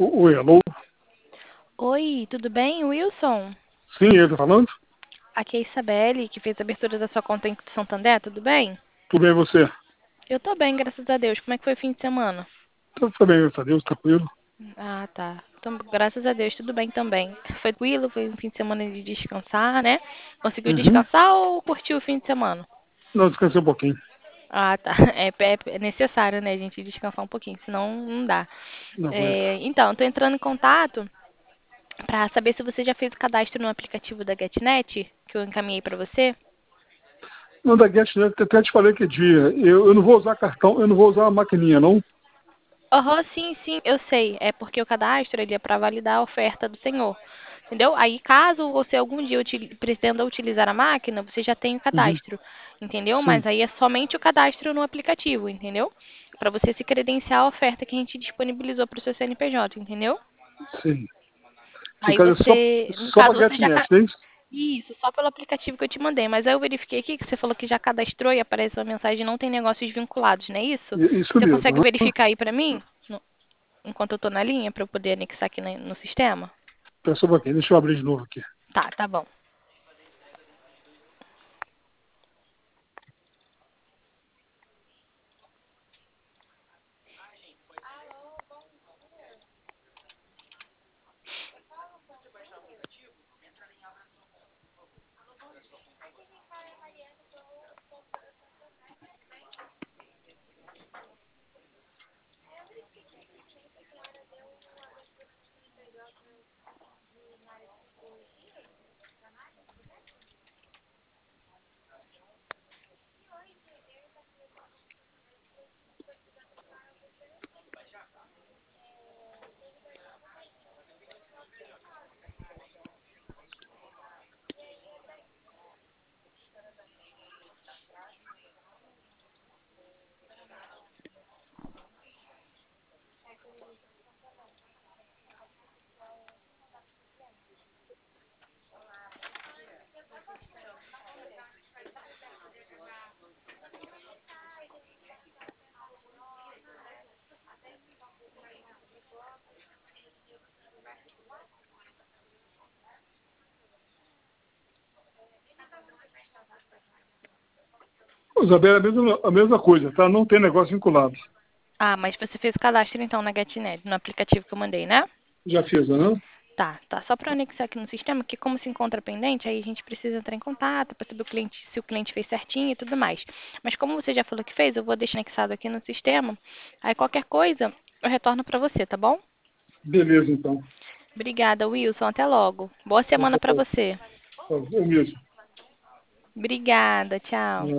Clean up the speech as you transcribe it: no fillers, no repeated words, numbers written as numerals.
Oi, alô? Oi, tudo bem, Wilson? Sim, ele tá falando? Aqui é a Isabelle, que fez a abertura da sua conta em Santander, tudo bem? Tudo bem e você? Eu tô bem, graças a Deus. Como é que foi o fim de semana? Tá bem, graças a Deus, tranquilo. Ah, tá. Então, graças a Deus, tudo bem também. Foi tranquilo, foi um fim de semana de descansar, né? Conseguiu Uhum. descansar ou curtiu o fim de semana? Não, descansei um pouquinho. Ah, tá. É necessário, né, a gente descansar um pouquinho, senão não dá. Não aguento. Então, eu tô entrando em contato pra saber se você já fez o cadastro no aplicativo da GetNet, que eu encaminhei pra você. Não, da Guest, né, até te falei que dia. Eu não vou usar cartão, eu não vou usar a maquininha, não. Aham, sim, sim, eu sei. É porque o cadastro ele é para validar a oferta do senhor. Entendeu? Aí, caso você algum dia pretenda utilizar a máquina, você já tem o Uhum. cadastro. Entendeu? Sim, Mas aí é somente o cadastro no aplicativo, entendeu? Para você se credenciar a oferta que a gente disponibilizou para o seu CNPJ, entendeu? sim. No Aí caso, você, no só pra caso, você já. GetNet, não é isso? Isso, só pelo aplicativo que eu te mandei. Mas aí eu verifiquei aqui que você falou que já cadastrou e aparece uma mensagem não tem negócios vinculados, não é isso? Isso Você mesmo. consegue Aham. verificar aí para mim? Enquanto eu tô na linha para eu poder anexar aqui no sistema? Espera só um pouquinho, deixa eu abrir de novo aqui. Tá, tá bom. Isabela, a mesma coisa, tá? Não tem negócio vinculado. Ah, mas você fez o cadastro então na GetNet, no aplicativo que eu mandei, né? Já fiz, né? Tá, tá. Só para anexar aqui no sistema, que como se encontra pendente, aí a gente precisa entrar em contato para saber se o cliente fez certinho e tudo mais. Mas como você já falou que fez, eu vou deixar anexado aqui no sistema. Aí qualquer coisa, eu retorno para você, tá bom? Beleza, então. Obrigada, Wilson. Até logo. Boa semana para você. Eu mesmo. Obrigada, tchau.